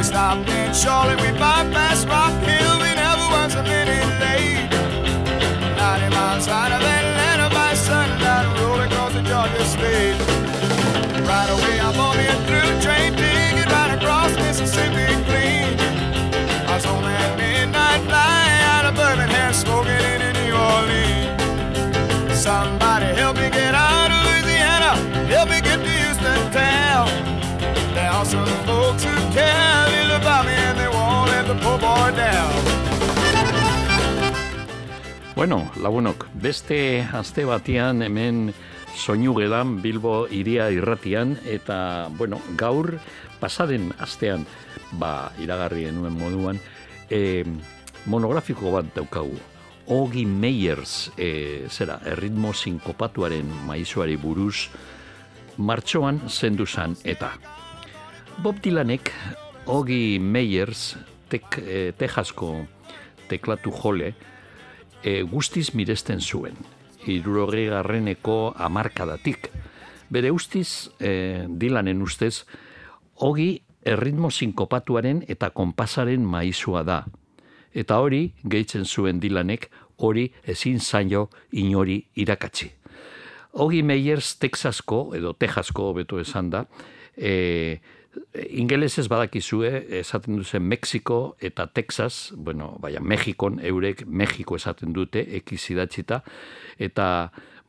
stopped in Charlotte, we bypassed Rock Hill, we never was a minute late. 90 miles out of Atlanta by sundown, rolling across the Georgia state. Right away I bought me a through train ticket right across Mississippi clean. I was on that midnight flight out of Birmingham, smoking in New Orleans. Somebody help me get out of Louisiana, help me get to Houston town. There are some folks who care a little about me and they won't let the poor boy down. Bueno, lagunok, beste aste batean hemen soinu gelan Bilbo iria irratian eta, bueno, gaur pasaden astean, iragarri genuen moduan, monografiko bat daukagu. Ogi Meyers, erritmo sinkopatuaren maizuari buruz, martxoan zendu zan eta. Bob Dylanek, Ogi Meyers, Texasko teklatu jole, guztiz miresten zuen, 60garreneko hamarkadatik. Bere ustez, Dylanen ustez, Ogi erritmo sinkopatuaren eta konpasaren maizua da. Eta hori, gehitzen zuen Dylanek, hori ezin zaio inori irakatsi. Ogi Meyers Texasko, edo Texasko beto esan da, ingelesez badakizue, esaten duzen Mexiko eta Texas, Mexikon, eurek Mexiko esaten dute, ekizidatxita, eta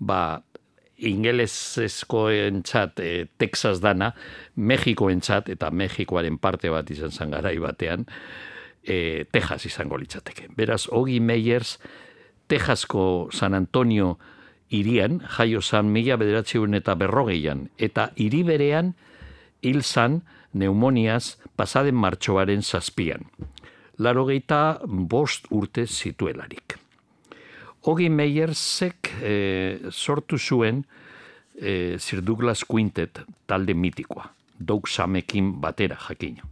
ingelesezko entzat Texas dana, Mexiko entzat, eta Mexikoaren parte bat izan zan garai batean, Texas izango litzateke. Beraz, Ogi Meyers, Texasko San Antonio irian, jaio zan 1940an, eta hiri berean hil zan neumoniaz pasaden martxoaren 7an. 85 urte zituelarik. Ogi Meyersek sortu zuen Sir Douglas Quintet talde mitikoa, Doug Samekin batera jakina.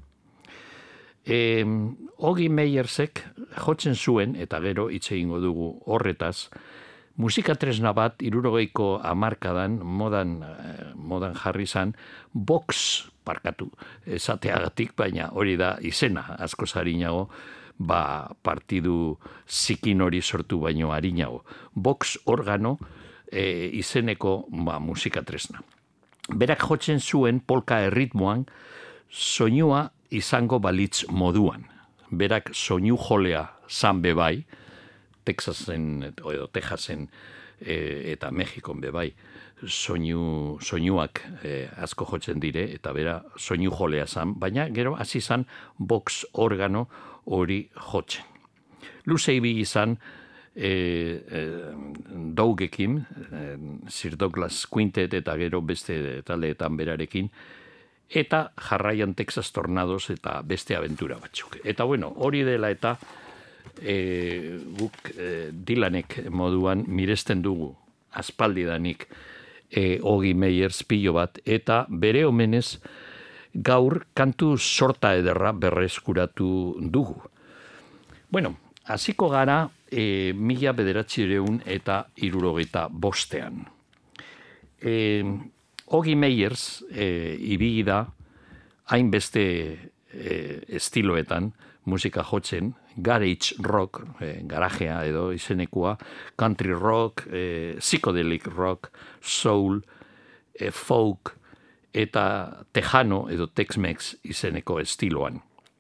Ogi Meyersek jotzen zuen, eta gero hitz egingo dugu horretaz, musika tresna bat 60ko hamarkadan modan jarri zan, box parkatu esateagatik, baina hori da izena asko arinago, partidu zikin hori sortu baino arinago. Box organo izeneko musika tresna. Berak jotzen zuen polka erritmoan soinua izango balitz moduan. Berak soinu jolea zan bebai, Texasen edo Texasen eta Mexikon bebai soinuak asko jotzen dire eta bera soinu jolea zan, baina gero hasi zan box organo hori jotzen. Luze ibili izan Dougekin, Sir Douglas Quintet eta gero beste taldeetan berarekin, eta jarraian Texas Tornados eta beste abentura batzuk. Eta hori dela eta guk Dylanek moduan miresten dugu aspaldidanik Ogi Meyers pilo bat, eta bere omenez gaur kantu sorta ederra berreskuratu dugu. Hasiko gara 1965ean. Ogi Meyers ibili da hainbeste estiloetan musika jotzen, garage rock, garajea edo izenekua, country rock, psychedelic rock, soul, folk eta tejano edo Tex-Mex izeneko estiloan.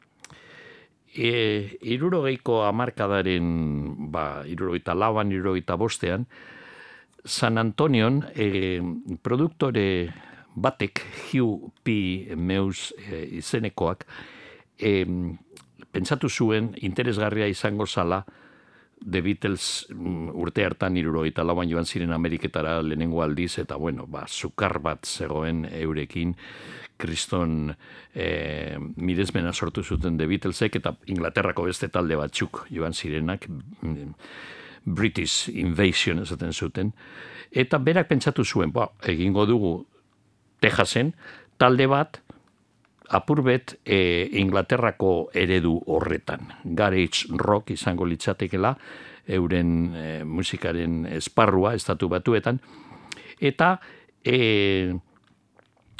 60ko hamarkadaren 64an, 65ean, San Antonion produktore batek, Hugh P. Meus izenekoak, pentsatu zuen interesgarria izango zala The Beatles urte hartan 64an joan ziren Ameriketara lehenengo aldiz, eta sukar bat zegoen eurekin, kriston miresmena sortu zuten The Beatlesek, eta Inglaterrako beste talde batzuk joan zirenak, British Invasion esaten zuten, eta berak pentsatu zuen, egingo dugu Texasen talde bat, apurbet Inglaterrako eredu horretan. Garage rock izango litzatekela, euren musikaren esparrua, estatu batuetan, eta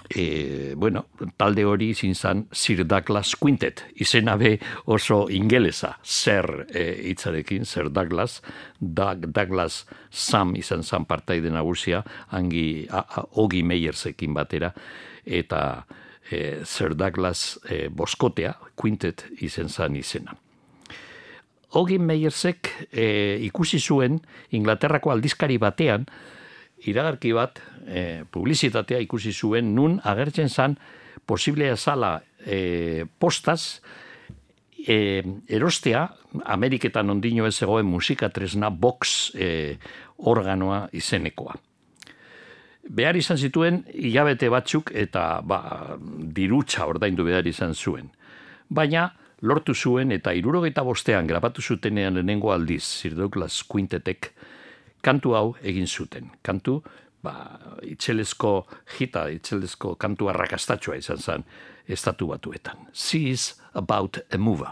bueno, talde hori izin zan Sir Douglas Quintet, izena be oso ingelesa, Sir hitzarekin, Sir Douglas, Douglas Sam izan zan partaide nagusia, hangi Ogi Meyersekin batera, eta Sir Douglas boskotea, Quintet izen zan izena. Ogi Meyersek ikusi zuen Inglaterrako aldizkari batean, iragarki bat, publizitatea ikusi zuen, nun agertzen zan posiblea zala postaz erostea, Ameriketan ondino ez zegoen musika tresna box organoa izenekoa. Behar izan zituen hilabete batzuk eta dirutza ordaindu behar izan zuen. Baina lortu zuen eta 75ean grabatu zutenean lehenengo aldiz Sir Douglas Quintetek kantu hau egin zuten. Kantu, itxelezko kantu arrakastatxoa izan zen Estatu Batuetan. She is about a mover.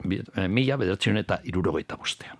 1975.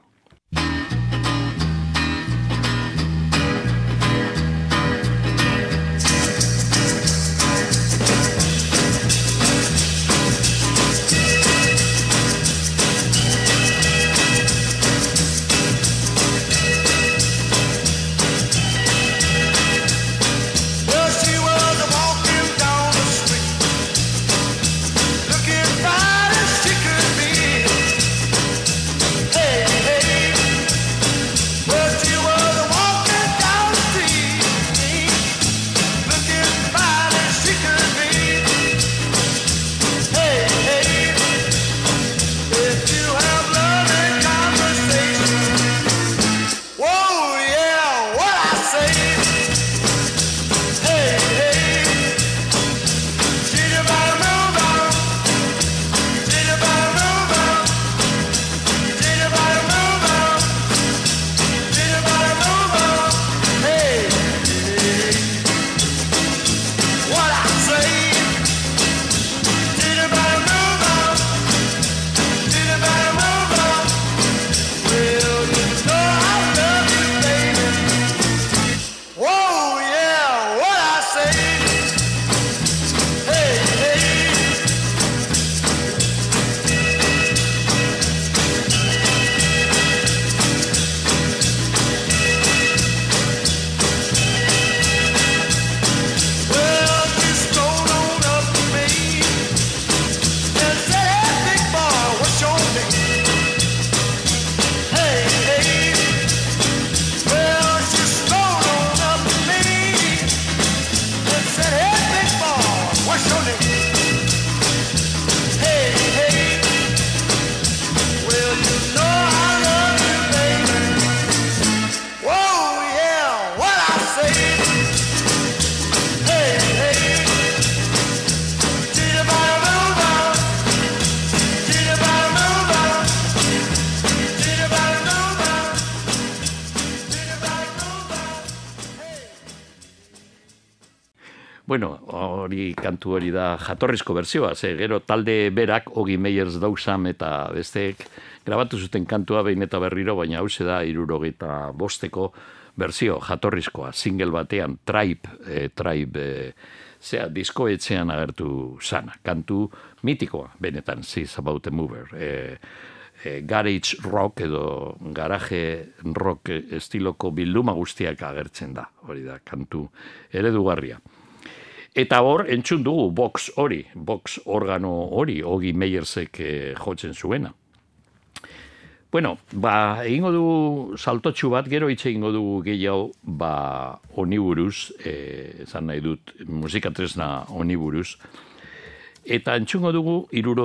Bueno, kantu hori da jatorrizko bertsioa, gero talde berak, Ogi Meyers Dousam eta besteek grabatu zuten kantua behin eta berriro, baina hauze da 75eko bertsio jatorrizkoa, single batean, Tribe, diskoetxean agertu sana, kantu mitikoa, benetan, She's About a Mover, garage rock edo garaje rock estiloko bilduma guztiak agertzen da, hori da, kantu eredugarria. Eta hor, entzun dugu box organo hori, Ogi Meyersek jotzen zuena. Bueno, egingo dugu saltotxu bat, gero hitz egingo dugu gehiago, honi buruz, esan nahi dut, musika tresna honi buruz. Eta entzungo dugu,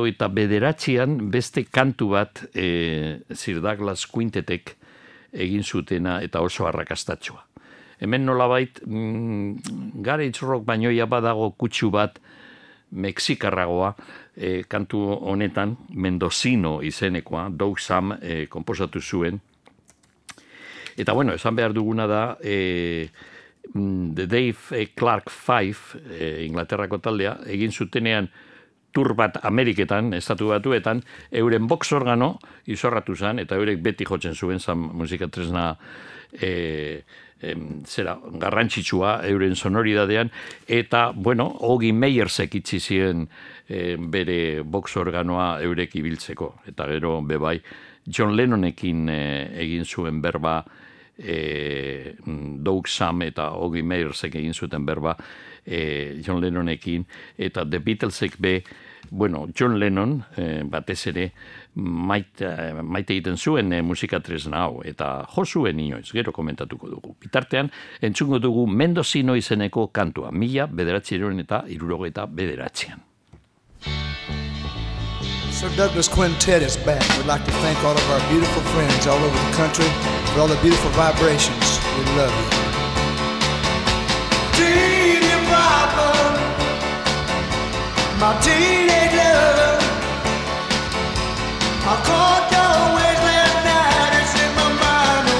79an beste kantu bat Sir Douglas Quintetek egin zutena eta oso arrakastatxoa. Hemen nolabait, garage rock bainoia badago kutsu bat mexikarragoa, kantu honetan, Mendocino izenekoa, Doug Sam komposatu zuen. Eta bueno, esan behar duguna da, The Dave Clark 5, Inglaterrako taldea, egin zutenean tur bat Ameriketan, Estatu Batuetan, euren box organo izorratu zen, eta eurek beti jotzen zuen zan musika tresna garrantzitsua euren sonoridadean, eta, bueno, Ogi Meyersek itzi ziren bere box organoa eurek ibiltzeko, eta gero bebai John Lennonekin egin zuen berba, Doug Sam eta Ogi Meyersek egin zuten berba John Lennonekin, eta The Beatlesek bueno, John Lennon batez ere maite egiten zuen musika tresna hau, eta jo zuen inoiz, gero komentatuko dugu. Bitartean, entzungo dugu Mendocino izeneko kantua, 1969. Sir Douglas Quintet is back. We'd like to thank all of our beautiful friends all over the country for all the beautiful vibrations. We love you. Teeny problem, my teenage lover. I caught your ways last night and set my mind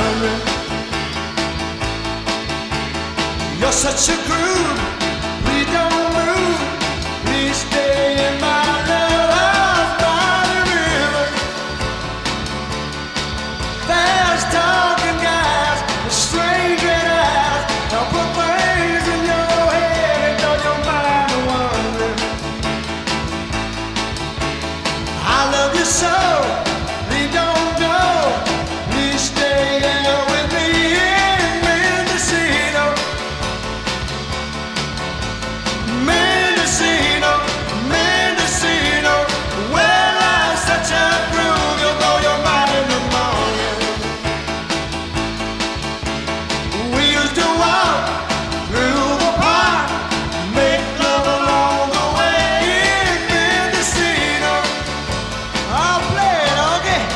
wondering. You're such a groove, please don't move, please stay in my love by the river. Fast talking guys, with strange red eyes, I'll put things in your head and turn your mind wondering. I love you so, please don't go, please stay here with me in Mendocino. Mendocino, Mendocino, well, I'm such a groove, you'll blow your mind in the morning. We used to walk through the park, make love along the way in Mendocino. I'll play it again.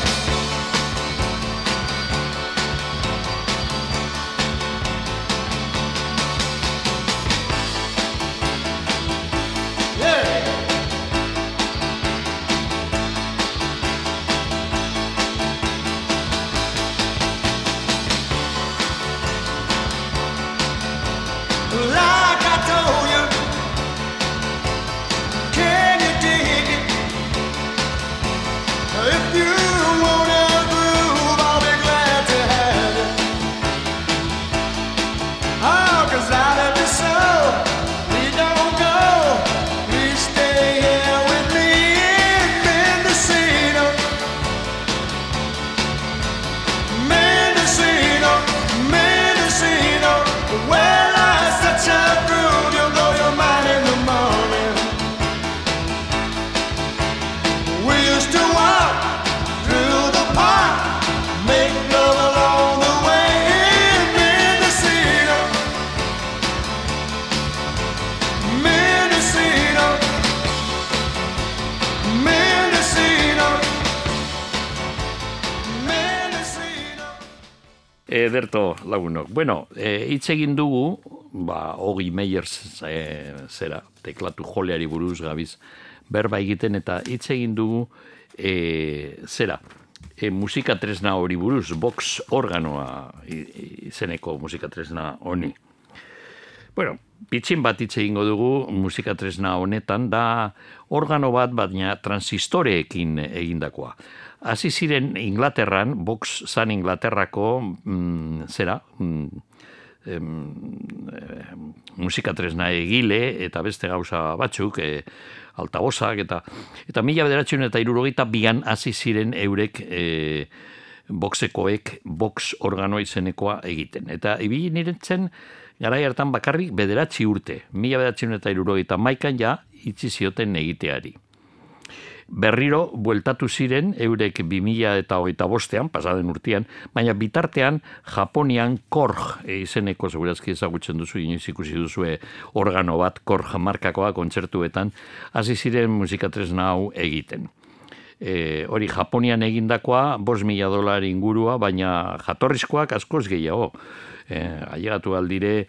Yeah. Like I told you, can you dig it? If you wanna groove, I'll be glad to have it. Oh, 'cause I love you so, please don't go, please stay here with me in Mendocino. Mendocino, Mendocino, well, I'm such a groove, you'll blow your mind in the morning. We used to walk through the park, make love along the way in Mendocino. Mendocino, Mendocino, Mendocino. Ederto lagunok. Bueno, hitz egin dugu, Ogi Meyers teklatu joleari buruz gabiz berba egiten, eta hitz egin dugu musika tresna hori buruz, box organoa izeneko musika tresna honi. Bueno, pitxin bat hitz egingo dugu musika tresna honetan, da organo bat, baina transistoreekin egindakoa. Hasi ziren Inglaterran, box zan Inglaterrako musika tresna egile eta beste gauza batzuk, altabozak eta 1962an hasi ziren eurek boxekoek box organoa izenekoa egiten. Eta ibili niretzen garai hartan bakarrik 9 urte, 1961an ja itzi zioten egiteari. Berriro bueltatu ziren eurek 2025an, pasaden urtean, baina bitartean Japonian Korg izeneko, segurazki ezagutzen duzu, inoiz ikusi duzue organo bat, Korg markakoa kontzertuetan, hasi ziren musika tresna hau egiten. Hori Japonian egindakoa $5,000 ingurua, baina jatorrizkoak askoz gehiago. Ailegatu aldire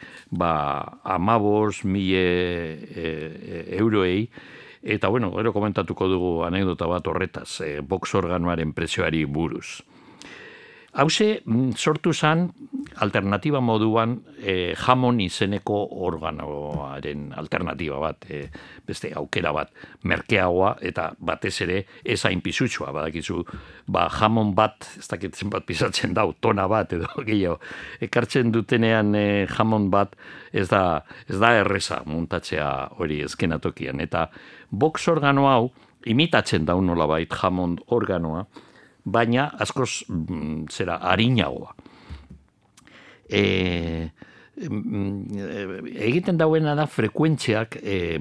15,000 euroei, eta bueno, gero komentatuko dugu anekdota bat horretaz, box organoaren prezioari buruz. Hauze sortu zen alternatiba moduan Hammond izeneko organoaren alternatiba bat, beste aukera bat, merkeagoa eta batez ere ez hain pisutsua, badakizu, Hammond bat, ez dakitzen bat pisatzen dau, tona bat edo gehiago, ekartzen dutenean Hammond bat ez da erreza muntatzea hori eskenatokian, eta box organo hau imitatzen da nolabait Hammond organoa, baina askoz arinagoa. Egiten dauena da frekuentziak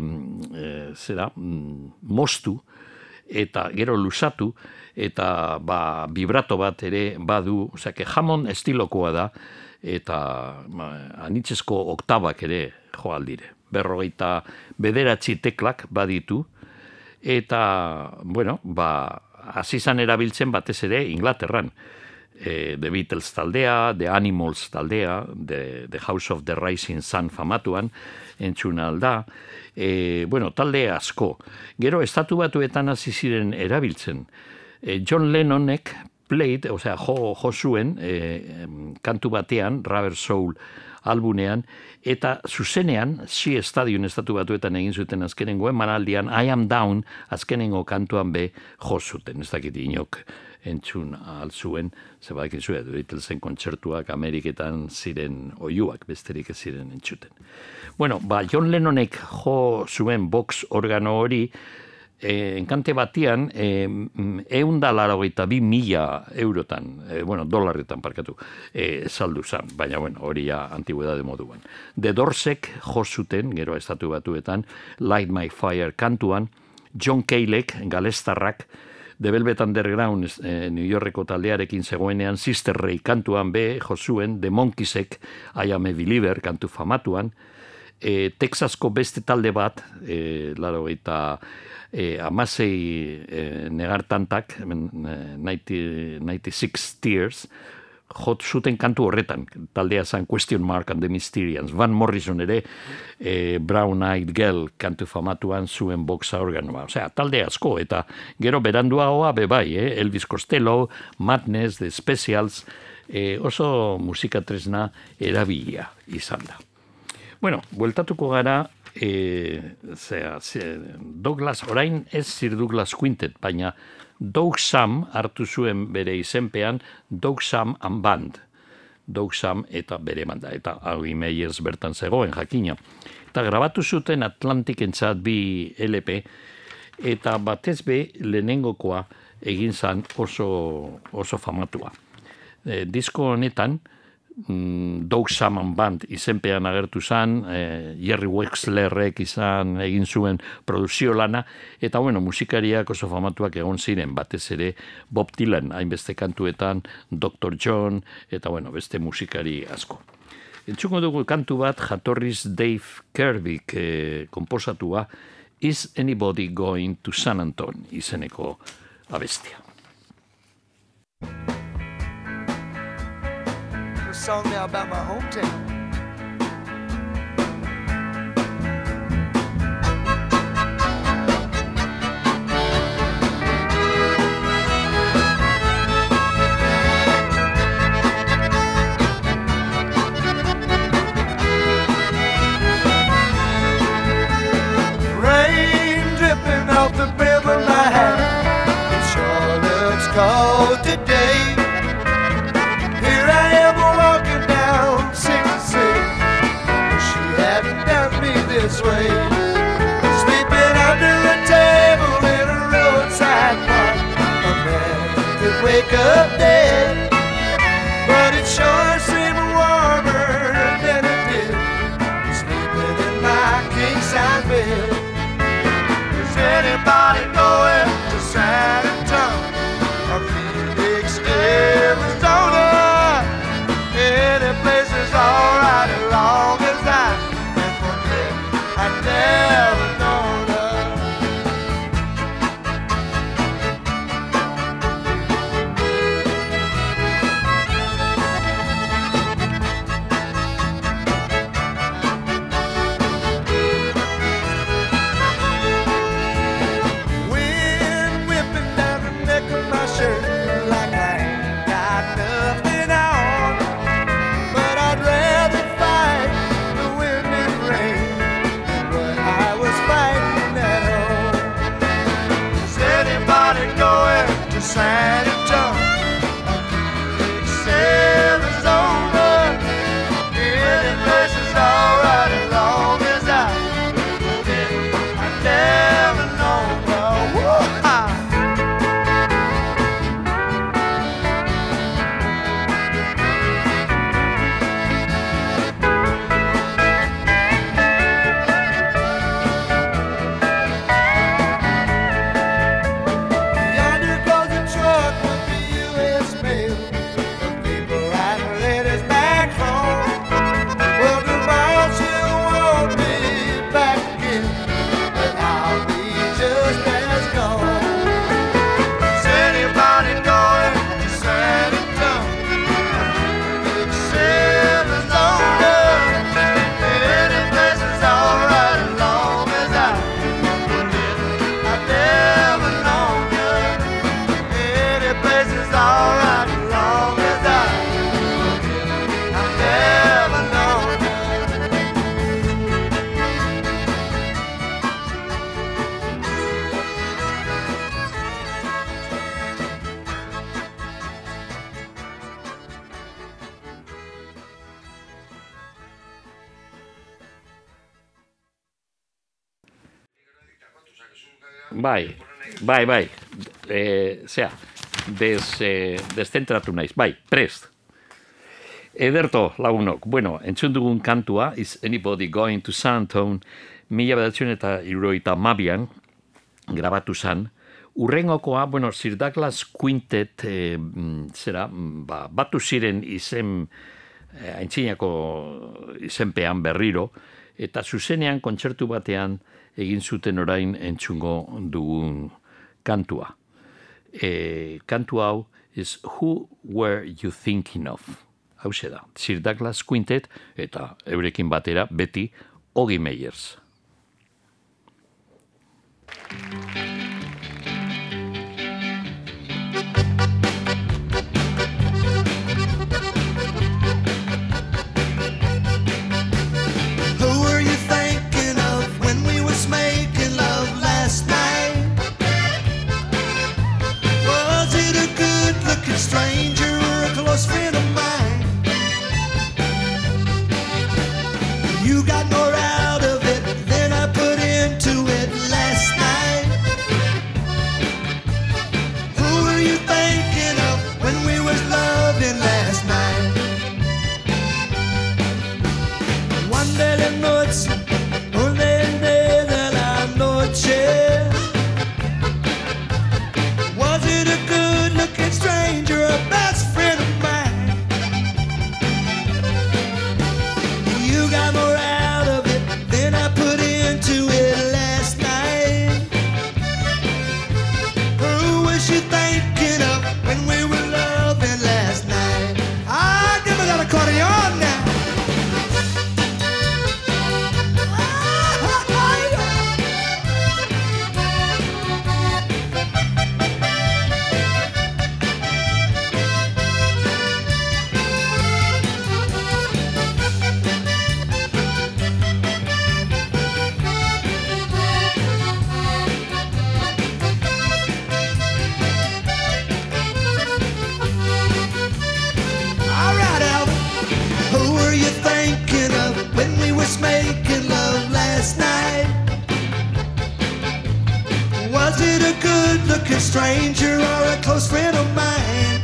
moztu eta gero luzatu eta vibrato bat ere badu, osea, Hammond estilokoa da eta anitzezko oktabak ere joaldire. 49 teklak baditu eta, bueno, hasi zan erabiltzen batez ere Inglaterran. The Beatles taldea, The Animals taldea, The House of the Rising Sun famatuan, entzuna alda. Bueno, talde asko. Gero, Estatu Batuetan hasi ziren erabiltzen. John Lennonek played, osea, jo zuen, kantu batean, Rubber Soul albunean, eta zuzenean, Stadion Estatu Batuetan egin zuten azkenengo emanaldian, I Am Down azkenengo kantuan jo zuten, ez dakit inok entzun altzuen, zebakin zuen, Beatlesen kontzertuak Ameriketan ziren oiuak, besterik ez ziren entzuten. Bueno, John Lennonek jo zuen box organo hori, enkante batian, 182.000 eurotan, dolarretan parkatu, saldu zan, baina hori ja antigüedade moduan. The Doorsek jo zuten, gero Estatu Batuetan, Light My Fire kantuan, John Caleek, galestarrak, The Velvet Underground, New Yorkeko taldearekin zegoenean, Sister Ray kantuan jo zuen, The Monkeysek, I Am a Believer kantu famatuan, Texasko beste talde bat, 16 negartantak, 96 Tears, jot zuten kantu horretan, taldea zan Question Mark and the Mysterians. Van Morrison ere, Brown Eyed Girl kantu famatuan zuen boxa organoa. Osea, talde asko, eta gero beranduagoa bebai, Elvis Costello, Madness, The Specials, oso musika tresna erabilia izan da. Bueno, bueltatuko gara, Douglas, orain ez Sir Douglas Quintet, baina Doug Sam hartu zuen bere izenpean Doug Sam and Band. Doug Sam eta bere banda, eta Howie Meyers bertan zegoen jakina. Eta grabatu zuten Atlantikentzat 2 LP, eta batez lehenengokoa egin zan oso famatua. Disko honetan, Doug Sam and Band izenpean agertu zan, Jerry Wexlerrek izan egin zuen produzio lana, eta musikariak oso famatuak egon ziren, batez ere Bob Dylan, hainbeste kantuetan, Dr. John, eta beste musikari asko. Entzuko dugu kantu bat, jatorriz Dave Kirbyk konposatua, Is Anybody Going to San Antonio izeneko abestia. Song now about my hometown. Rain dripping off the brim of my hat. It sure looks cold today. This way, sleeping under a table in a roadside park. A man could wake up dead, but it sure seemed warmer than it did sleeping in my king-size bed. Is anybody going to San Antonio or Phoenix, Arizona? Any place is alright as long as I never known her. Bai. Deszentratu naiz. Bai, prest. Ederto, lagunok. Bueno, entzun dugun kantua, Is Anybody Going to Sandtown, 1972an grabatu zan. Urrengokoa, bueno, Sir Douglas Quintet, batu ziren aintzinako izenpean berriro, eta zuzenean kontzertu batean egin zuten orain entzungo dugun kantua. Kantu hau is Who Were You Thinking Of? Hau da, Sir Douglas Quintet eta eurekin batera beti Oggy Meyers. Stranger or a close friend of mine. You got more out of it than I put into it last night. Who were you thinking of when we was loving last night? One de la noche, un de la noche. Was it a good-looking stranger, a best friend of mine? You got more out of it than I put into it last night. Who was you thinking of when we were loving last night? Ah, give me that accordion now. Making love last night. Was it a good-looking stranger or a close friend of mine?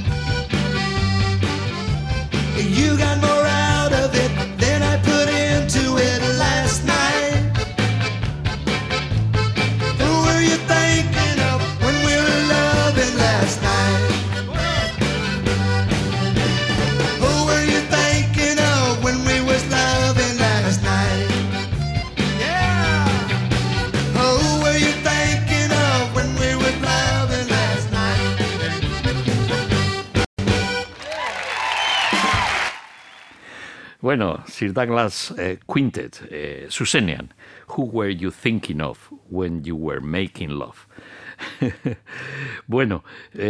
You got more out of it than I put into it last night. Who were you thinking of when we were loving last night? Who were you thinking of when we was loving last night? Yeah. Who were you thinking of when we was loving last night? Bueno, Sir Douglas Quintet, zuzenean. Who were you thinking of when you were making love? Bueno,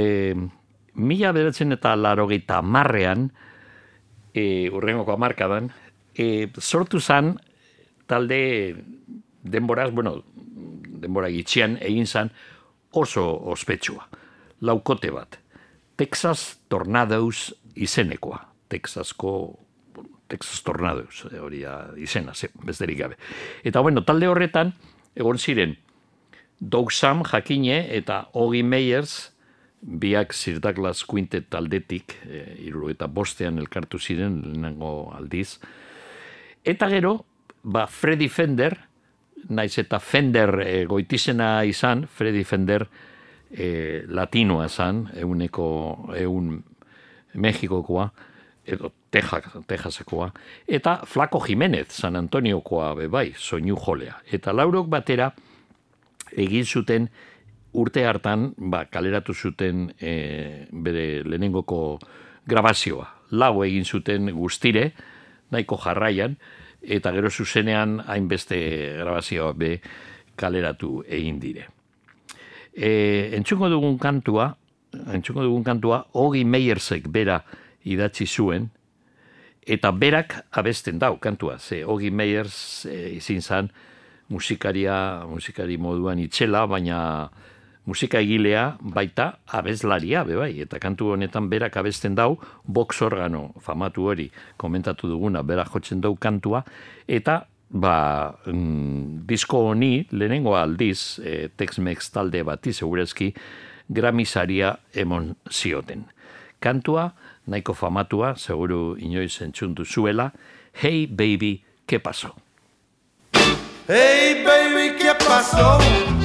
1980an, urrengoko hamarkadan, sortu zan talde denboraz, denbora gitxian egin zan oso ospetsua. Laukote bat. Texas Tornadoes izenekoa. Texas Tornadoes, hori izena, besterik gabe. Eta talde horretan, egon ziren, Doug Sam jakine eta Oggy Meyers, biak Sir Douglas Quintet taldetik, 75an elkartu ziren, lehenengo aldiz. Eta gero, Freddie Fender, naiz eta Fender goitizena izan, Freddie Fender latinoa zan, eun Mexikokoa, edo Texasekoa, eta Flaco Jimenez, San Antoniokoa bebai, soinu jolea. Eta laurok batera egin zuten urte hartan, kaleratu zuten bere lehenengoko grabazioa. Lau egin zuten guztire, nahiko jarraian, eta gero zuzenean hainbeste grabazioa be kaleratu egin dire. Entzungo dugun kantua, Oggy Meyersek bera idatzi zuen, eta berak abesten dau kantua. Oggy Meyers izin zan musikari moduan itxela, baina musika egilea baita abeslaria, bebai, eta kantu honetan berak abesten dau, box organo famatu hori komentatu duguna, berak jotzen dau kantua, eta disko honi lehenengo aldiz Tex-Mex talde bati segurazki Grammy saria emon zioten. Kantua, nahiko famatua, seguru inoiz entzundu zuela, Hey Baby, ¿qué pasó? Hey baby, ¿qué pasó?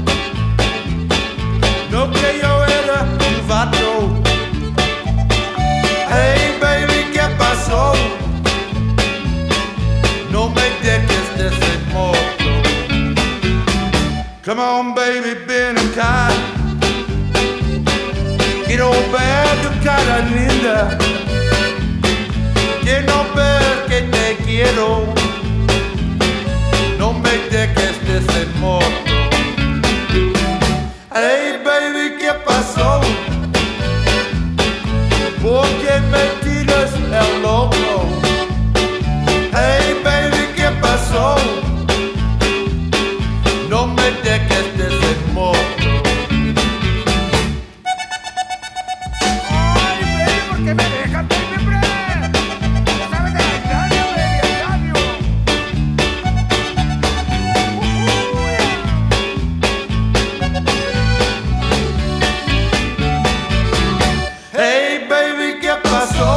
No que yo era un vato. Hey baby, ¿qué pasó? No me dejes de ser moto. Come on baby, ven acá. Quiero ver tu cara linda. Quiero ver que te quiero. No me dejes de ser moto. Hey baby, ¿qué pasó? ¿Por qué me tiras el loco? Hey baby, ¿qué pasó? No me dejes de ser moto. Ay baby, ¿por qué me dejas siempre? No sabes de daño, baby, daño. Hey baby, ¿qué pasó?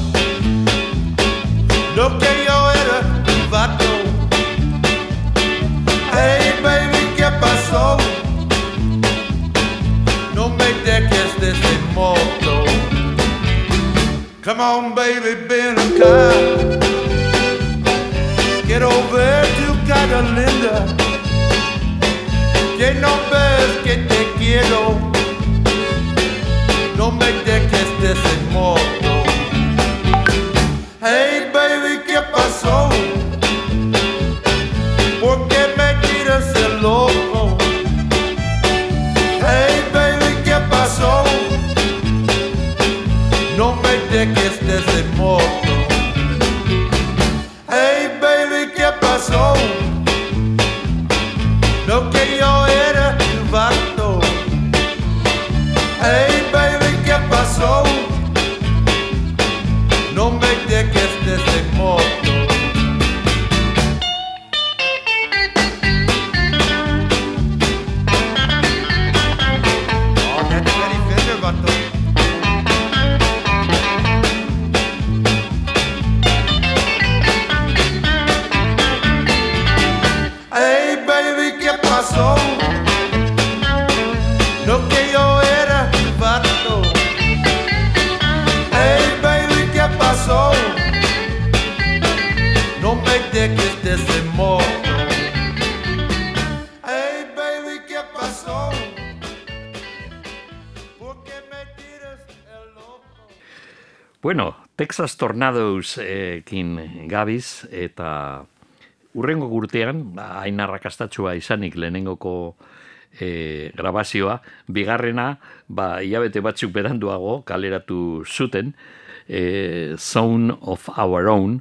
Lo que yo era un vato. Hey baby, ¿qué pasó? No me dejes de ser moto. Come on baby, ven acá. Quiero ver tu cara linda. Que no ves que te quiero. No me dejes de ser moto. Hey baby, ¿qué pasó? ¿Por qué me tiras el loco? Hey baby, ¿qué pasó? No me dejes de ser moto. Hey baby, ¿qué pasó? No que yo era un vato. Hey baby, ¿qué pasó? No me dejes de ser moto. Oh, that's Eddie Fender, vato. Hey baby, ¿qué pasó? No que yo era un vato. Hey baby, ¿qué pasó? No me dejes de ser moto. Hey baby, ¿qué pasó? ¿Por qué me tiras el loco? Bueno, Texas Tornadoes kin gabiz, eta urrengo urtean, hain arrakastatsua izanik lehenengoko grabazioa, bigarrena, hilabete batzuk beranduago kaleratu zuten, Sound of Our Own,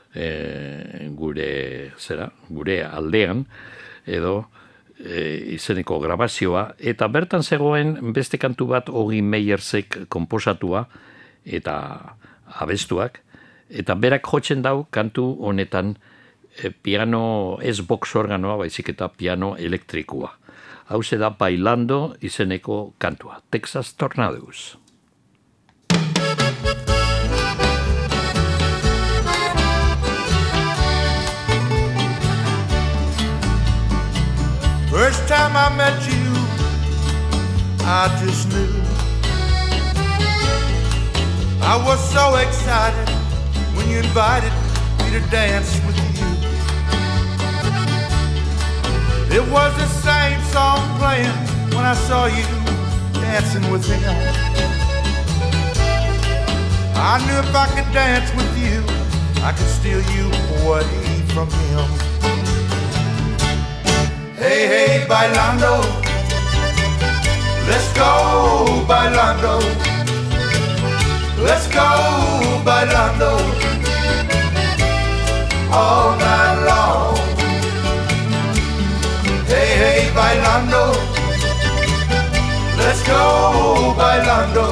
gure aldean, edo izeneko grabazioa, eta bertan zegoen beste kantu bat Ogi Meyersek konposatua, eta abestuak, eta berak jotzen dau kantu honetan piano ez box organoa, baizik eta piano elektrikua. Hau da Bailando izeneko kantua, Texas Tornadoes. First time I met you, I just knew. I was so excited when you invited me to dance with you. It was the same song playing when I saw you dancing with him. I knew if I could dance with you, I could steal you away from him. Hey, hey, bailando, let's go bailando, let's go bailando, all night long. Hey, hey, bailando, let's go bailando,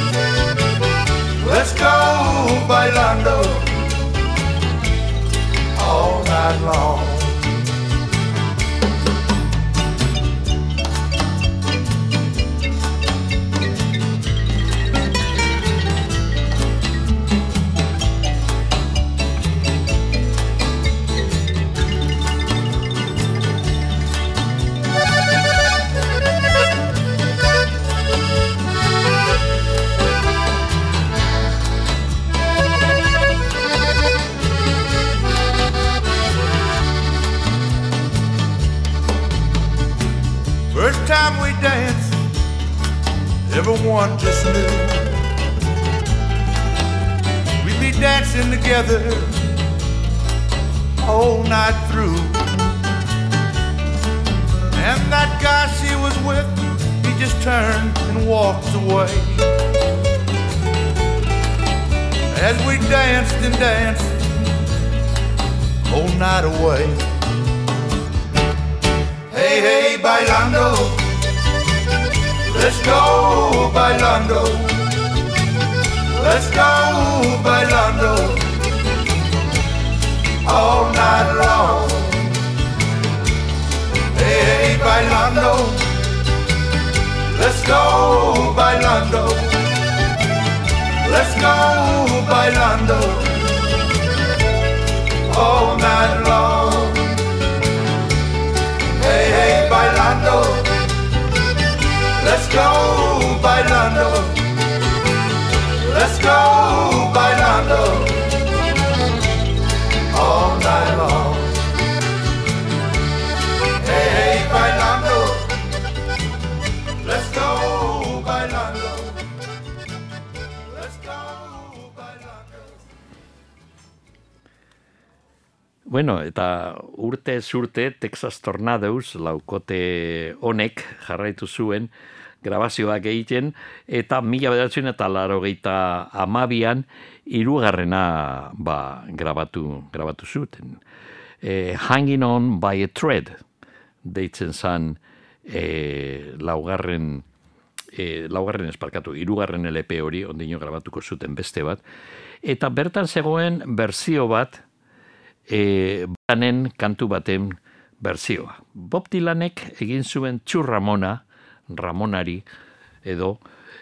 let's go bailando, all night long. everyone just knew we'd be dancing together all night through. And that guy she was with, he just turned and walked away. As we danced and danced all night away. Hey, hey, bailando, let's go bailando, let's go bailando all night long. Hey, hey, bailando, let's go bailando, let's go bailando all night long. Hey, hey, bailando, let's go bailando, let's go bailando all night long. Hey, hey, bailando, let's go bailando, let's go bailando. Bueno, eta urtez urte Texas Tornadoes laukote honek jarraitu zuen grabazioak egiten, eta 1982an hirugarrena grabatu zuten. Hanging on by a thread deitzen zan hirugarren LP hori, ondino grabatuko zuten beste bat, eta bertan zegoen berzio bat, Dylanen kantu baten berzioa. Bob Dylanek egin zuen Ramonari edo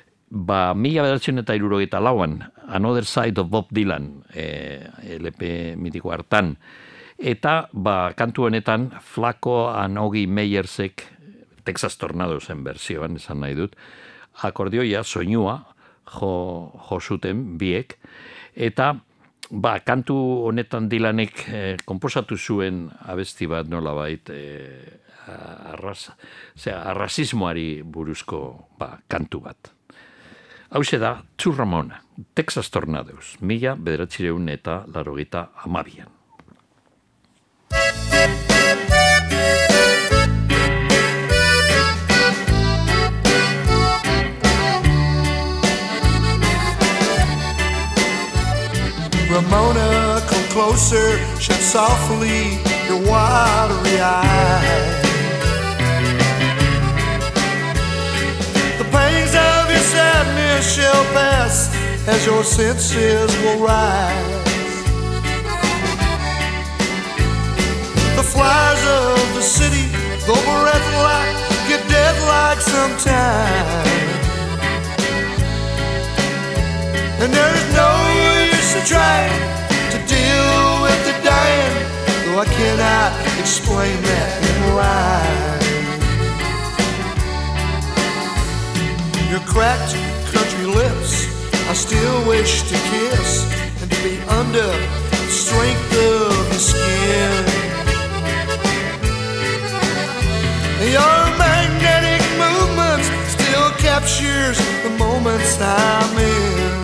1974an Another Side of Bob Dylan LP mitiko hartan, eta kantu honetan Flaco and Oggy Meyersek Texas Tornadoesen berzioan esan nahi dut, akordioia soinua jo zuten biek, eta kantu honetan Dylanek konposatu zuen abesti bat nolabait arrasismoari buruzko kantu bat. Hauxe da To Ramona, Texas Tornadoes, 1982an. Ramona, come closer, shut softly your watery eyes. The pangs of your sadness shall pass as your senses will rise. The flies of the city, though breathlike, get deadlike sometimes. And there's no use in trying to deal with the dying, though I cannot explain that in rhyme. Your cracked country lips I still wish to kiss, and to be under the strength of your skin. Your magnetic movements still captures the moments I'm in.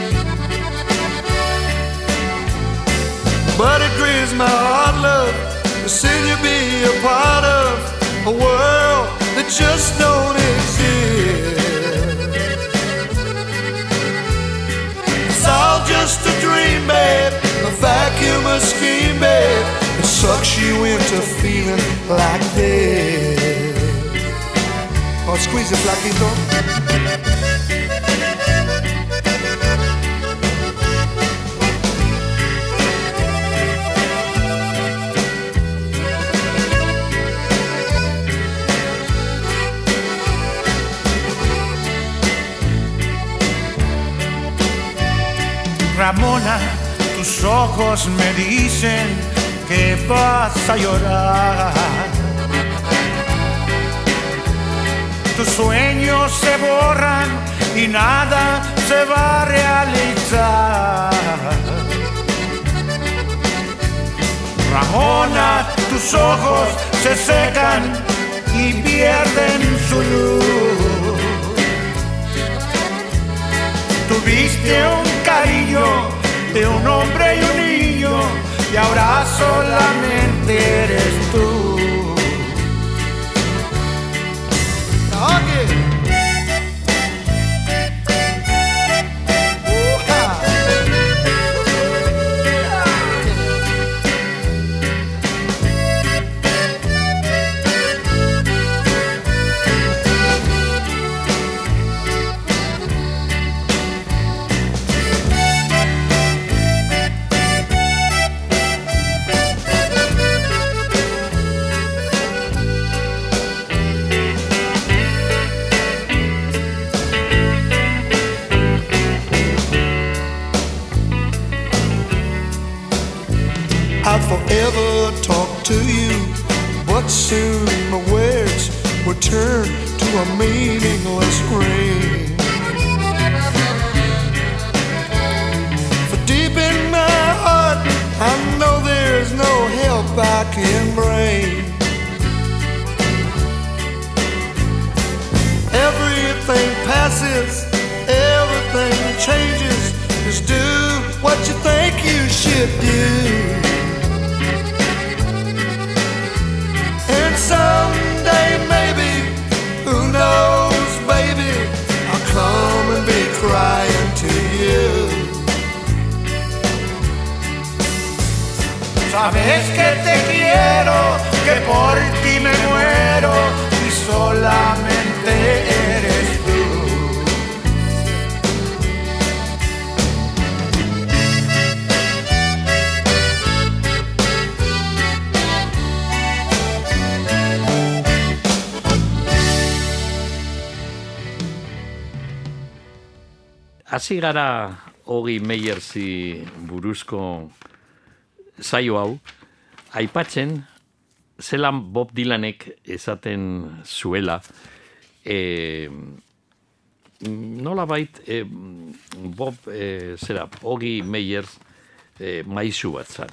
But it grieves my heart, love, to see you be a part of a world that just don't exist. It's all just a dream, babe, a vacuum, a scheme, babe, that sucks you into feeling like this. Oh, squeeze it, flaquito. Ramona, tus ojos me dicen que vas a llorar. Tus sueños se borran y nada se va a realizar. Ramona, tus ojos se secan y pierden su luz. de un cariño, de un hombre y un niño, y ahora solamente eres tú. Okay. I'll forever talk to you, but soon my words will turn to a meaningless ring. For deep in my heart, I know there's no help I can bring. Everything passes, everything changes. Just do what you think you should do. And someday maybe, who knows, baby, I'll come and be crying to you. Sabes que te quiero, que por ti me muero, y solamente eres tú. Hasi gara Ogi Meyersi buruzko saio hau, aipatzen zelan Bob Dylanek esaten zuela, nolabait Bob, Ogi Meyers maisu bat zan.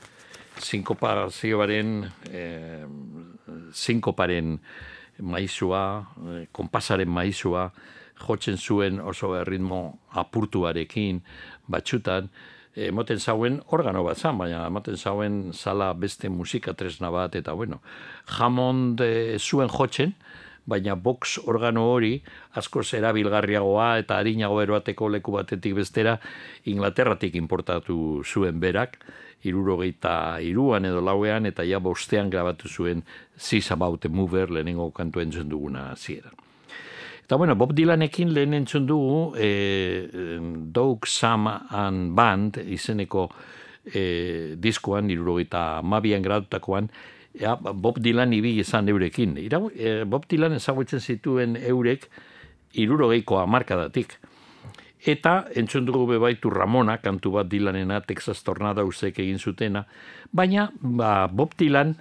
Sinkoparen maisua, konpasaren maisua, jotzen zuen oso erritmo apurtuarekin, batxutan, emoten zauen organo bat zan, baina emoten zauen zala beste musika tresna bat, eta bueno, Hammond zuen jotzen, baina box organo hori askoz erabilgarriagoa eta arinago eroateko leku batetik bestera Inglaterratik importatu zuen berak, 73an edo 4ean, eta ja 5ean grabatu zuen She's About a Mover, lehenengo kantu entzun duguna hasiera. Eta bueno, Bob Dylanekin lehen entzun dugu Doug Sam and Band izeneko diskoan, 72an gradutakoan, Bob Dylan ibili izan eurekin. Bob Dylan ezagutzen zituen eurek 70ko hamarkadatik. Eta entzun dugu bebaitu Ramona, kantu bat Dylanena, Texas Tornadoesek egin zutena, baina Bob Dylan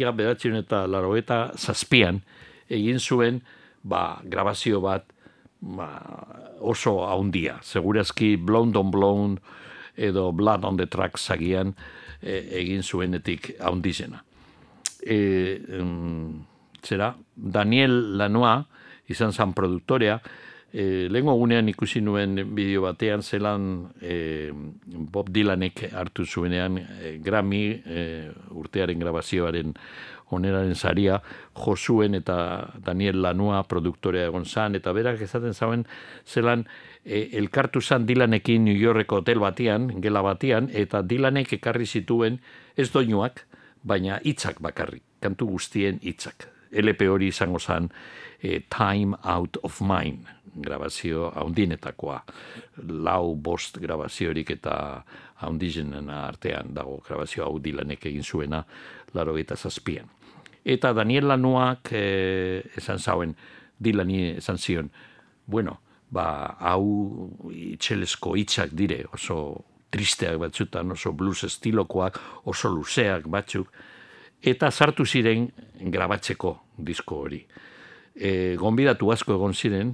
1987an egin zuen grabazio bat oso haundia. Segurazki Blonde on Blonde edo Blood on the Tracks agian egin zuenetik haundizena. Daniel Lanois izan zan produktorea, lehenko gunean ikusi nuen bideo batean zelan Bob Dylanek hartu zuenean Grammy urtearen grabazioaren oneraren saria, Josuen eta Daniel Lanois produktorea egon zan, eta berak esaten zauen zelan elkartu zan Dylanekin New Yorkeko hotel batean, gela batean, eta Dylanek ekarri zituen ez doinuak, baina hitzak bakarrik, kantu guztien hitzak. LP hori izango zan Time Out of Mind, grabazio haundinetakoa, 4-5 grabaziorik eta haundizenen artean dago grabazio hau Dylanek egin zuena 87an. Eta Daniel Lanoak esan zauen, Dylani esan zion, bueno, hau itxelesko hitzak dire, oso tristeak batzutan, oso blues estilokoak, oso luzeak batzuk, eta sartu ziren grabatzeko disko hori. Gonbidatu asko egon ziren,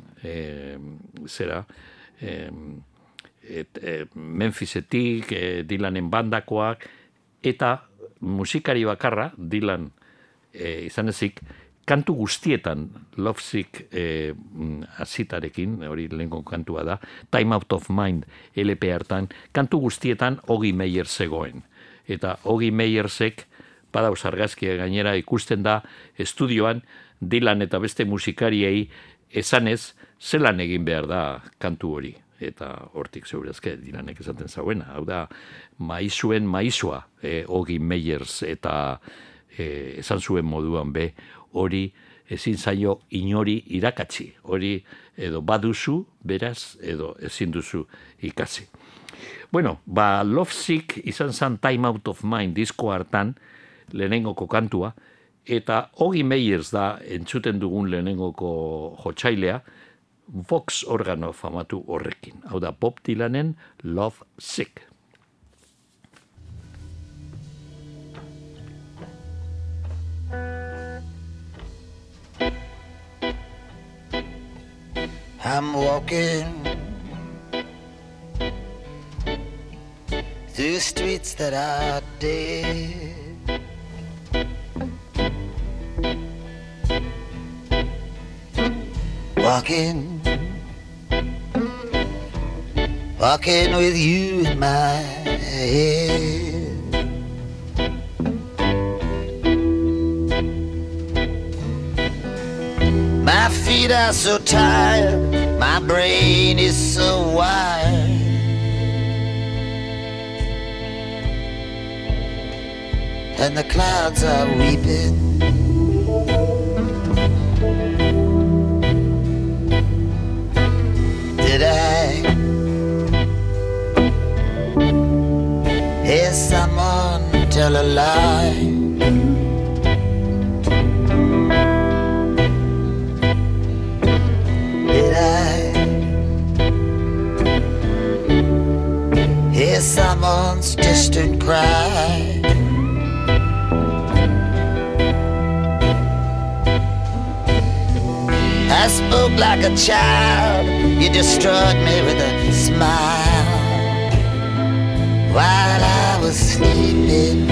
Memphisetik, Dylanen bandakoak, eta musikari bakarra, Dylan izan ezik, kantu guztietan Lovesick azitarekin, hori lehenko kantua da, Time Out of Mind LP hartan, kantu guztietan Oggy Meyer zegoen. Eta Oggy Meyersek badauz argazkia gainera ikusten da estudioan Dylan eta beste musikariei esanez zelan egin behar da kantu hori. Eta hortik zeurazke Dylanek esaten zauena. Hau da, maizuen maizua Oggy Meyers eta esan zuen moduan be, hori ezin zaio inori irakatsi. Hori edo baduzu, beraz, edo ezin duzu ikasi. Bueno, Lovesick izan zen Time Out of Mind disko hartan, lehenengoko kantua, eta Oggy Meyers da entzuten dugun lehenengoko jotsailea, Vox organo famatu horrekin. Hau da Bob Dylanen Lovesick. I'm walking through streets that are dead. Walking with you in my head. My feet are so tired, my brain is so wired. And the clouds are weeping. Did I hear someone tell a lie? Did I hear someone's distant cry? I spoke like a child, you destroyed me with a smile while I was sleeping.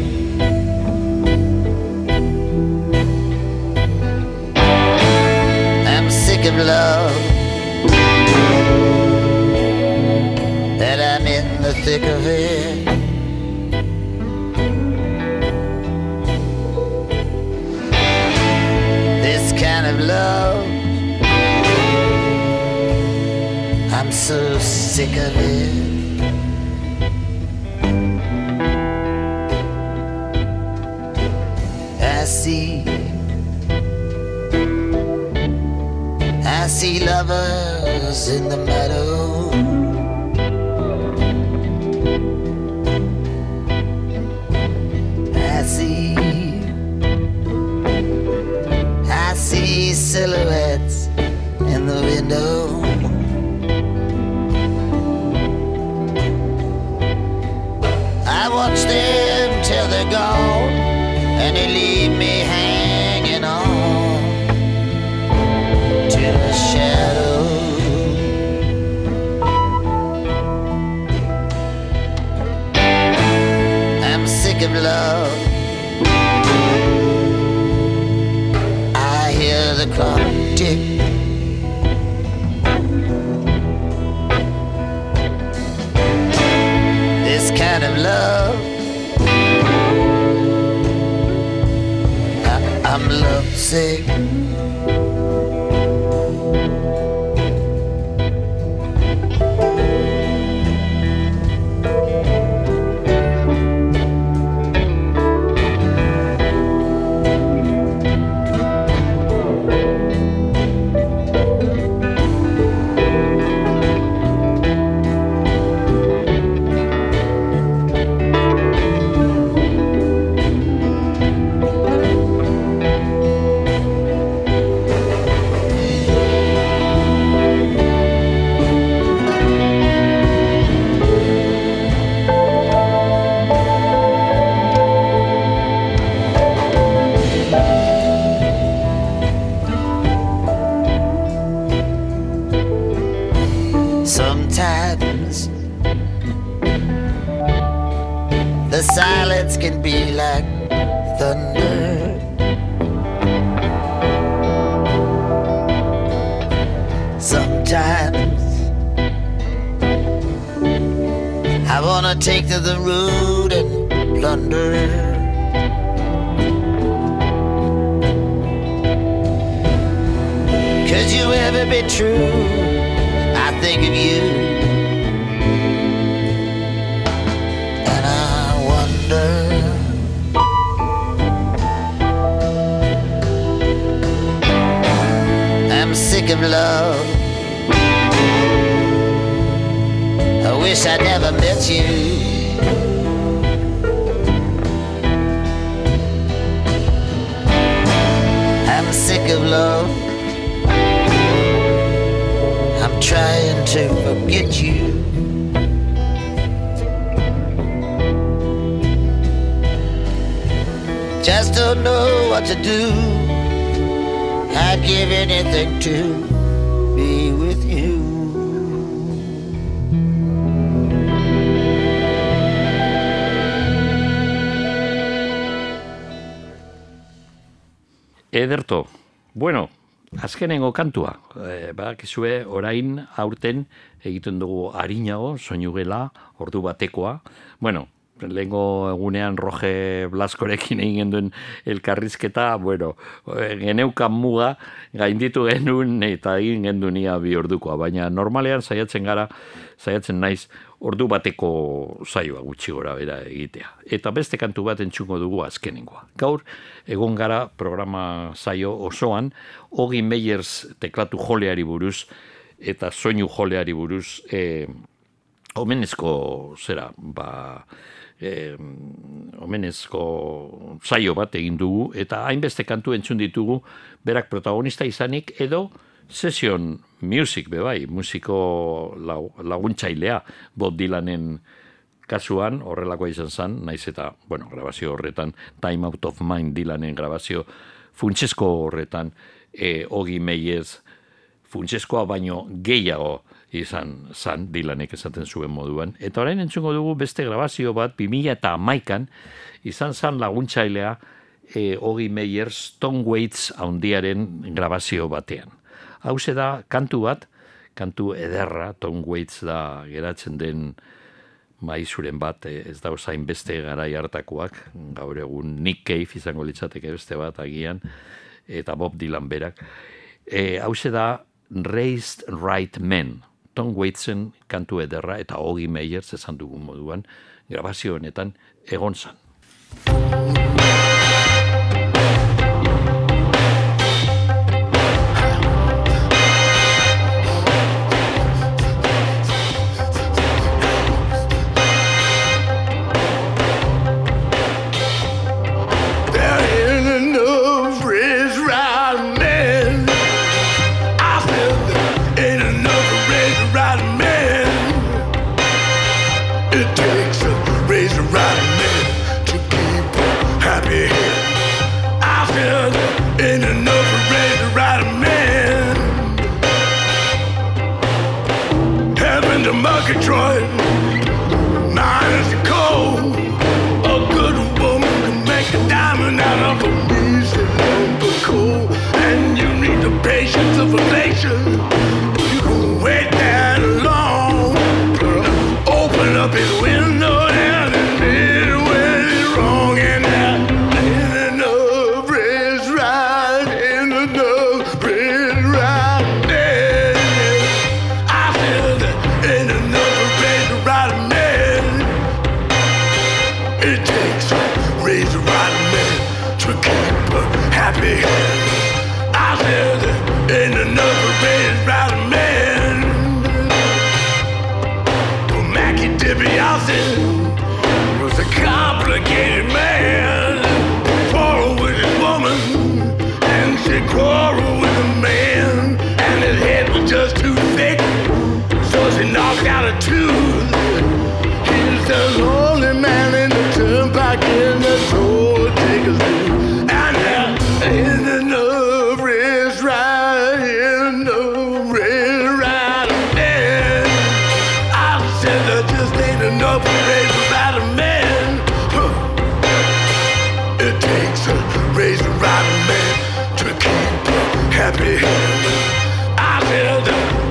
I'm sick of love, that I'm in the thick of it. This kind of love, I'm so sick of it. I see lovers in the meadow. I see silhouettes in the window. I watch them till they're gone, and they leave me hanging on to the shadow. I'm sick of love, I hear the clock tick. This kind of love, I'm lovesick. Sometimes the silence can be like thunder. Sometimes I wanna take to the road and plunder. Could you ever be true? I think of you, and I wonder. I'm sick of love. I wish I never met you. I'm sick of love. I'm trying to forget you. Just don't know what to do. I'd give anything to be with you. Ederto, bueno, azkenengo kantua, badakizue orain aurten egiten dugu arinago, soinu gela, ordu batekoa, bueno, lehengo egunean Roge Blaskorekin egin genduen elkarrizketa, bueno, geneukan muga, gainditu genuen eta egin genduen ia 2 ordukoa, baina normalean saiatzen naiz ordu bateko saioa gutxi gora bera egitea. Eta beste kantu bat entzungo dugu azkenengoa. Gaur, egon gara programa saio osoan, Ogi Meyers teklatu joleari buruz eta soinu joleari buruz omenezko omenezko saio bat egin dugu, eta hainbeste kantu entzun ditugu, berak protagonista izanik, edo session music, bebai, musiko laguntzailea, Bob Dylanen kasuan, horrelakoa izan zen, naiz eta, bueno, grabazio horretan, Time Out of Mind Dylanen grabazio funtsesko horretan, Ogi Meyers funtseskoa baino gehiago izan zan, Dylanek esaten zuen moduan. Eta orain entzungo dugu beste grabazio bat, 2011an, izan zan laguntzailea Ogi Meyers Tom Waits handiaren grabazio batean. Hauze da kantu bat, kantu ederra, Tom Waits da geratzen den maizuren bat, ez da osain beste garai hartakoak, gaur egun Nick Cave izango litzateke beste bat agian, eta Bob Dylan berak. Hauze da Raised Right Men, Tom Waitsen kantu ederra, eta Ogi Meyers esan dugun moduan, grabazio honetan egon zan. Detroit, mine is the coal. A good woman can make a diamond out of a piece of lumber coal. And you need the patience of a glacier. You can wait that long. Open up his window and admit when it's wrong. And that ain't enough is right, ain't enough is right there. I feel that ain't enough. It takes a razor right man to keep a happy hand. I said there ain't enough razor right man. But Mackie DiBiase was a complicated man. Quarreled with his woman and she quarreled with a man. And his head was just too thick, so she knocked out a tooth. He's the only man in the turnpike in the toll taker's booth. And there ain't enough is right, ain't enough is right man. I said there just ain't enough razor right man. It takes a razor right man to keep a happy hand. I said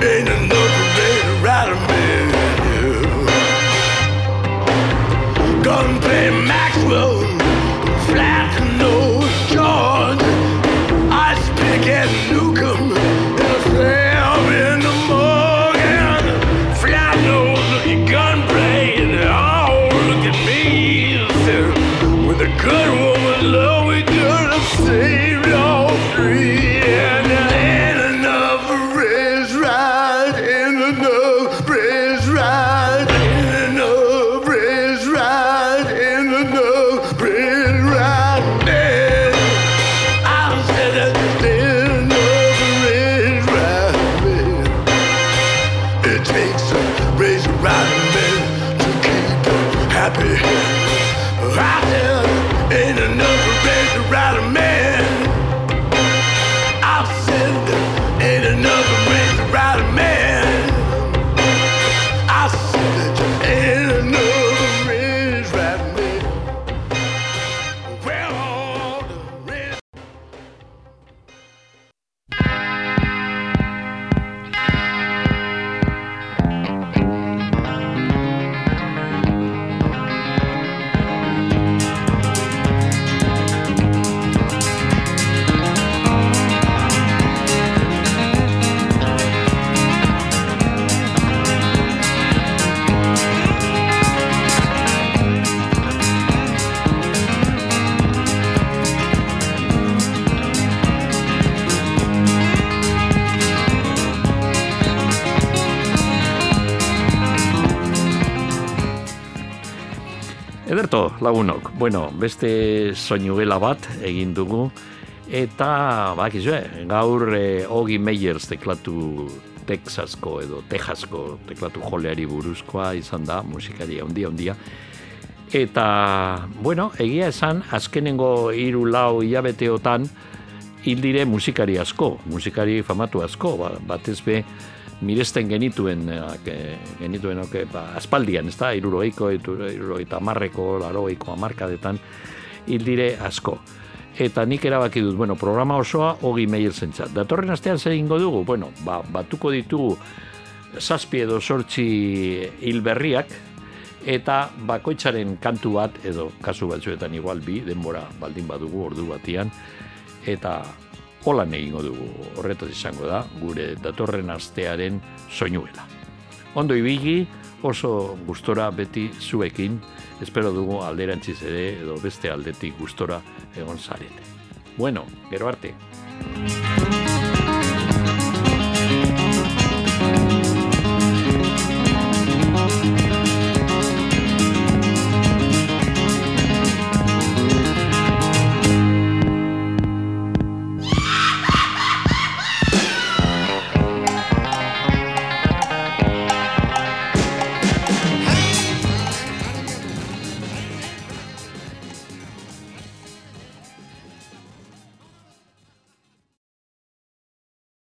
Ederto, lagunok. Bueno, beste soinugela bat egin dugu, eta, bakizue, gaur Ogi Meyers teklatu Texasko edo Tejasko teklatu joleari buruzkoa izan da, musikari handia. Eta, bueno, egia esan, azkenengo 3-4 hilabeteotan hil dire musikari asko, musikari famatu asko, batez be, miresten genituen aspaldian, ez da, 70, 80, hamarkadetan hil dire asko. Eta nik erabaki dut, bueno, programa osoa Ogi Meyersentzat. Datorren astean zer egingo dugu? Bueno, batuko ditugu 7 edo 8 hil berriak, eta bakoitzaren kantu bat, edo kasu batzuetan igual 2, denbora baldin badugu ordu batian, eta holan egingo dugu, horretaz izango da, gure datorren astearen soinuela. Ondo ibili, oso gustora beti zuekin, espero dugu alderantziz ere, edo beste aldetik gustora egon zarete. Bueno, gero arte.